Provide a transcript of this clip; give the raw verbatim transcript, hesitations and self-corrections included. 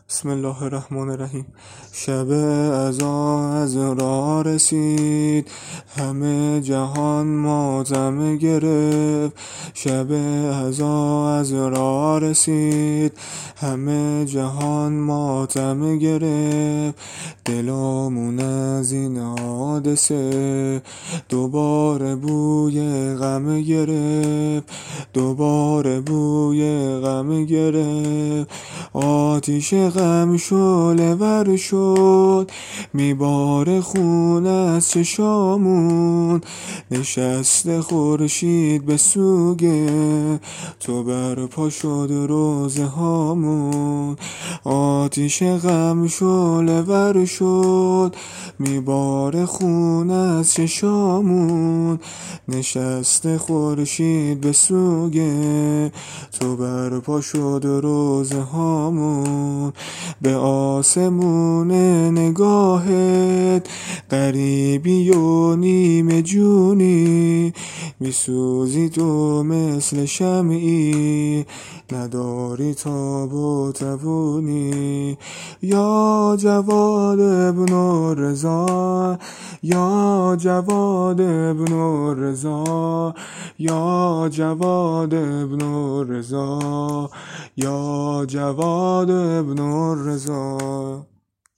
بسم الله الرحمن الرحیم. شب عزا از راه رسید، همه جهان ماتم گرفت. شب عزا از راه رسید، همه جهان ماتم گرفت. دلامون از این حادثه دوباره بوی غم گرفت، دوباره بوی غم گرفت. آتیش غم شعله ور شد، میباره خون از چشامون. نشست خورشید به سوگه تو برپا شد روزه هامون. آتیش غم شعله ور شد، میباره خون از چشامون. نشست خورشید به سوگه تو برپا شد روزه هامون. به آسمون نگاهت غریبی و نیمه جونی، میسوزی تو مثل شمعی، نداری تاب و توونی. یا جواد ابن رضا، یا جواد ابن رضا، یا جواد ابن رضا، یا جواد ابن رضا.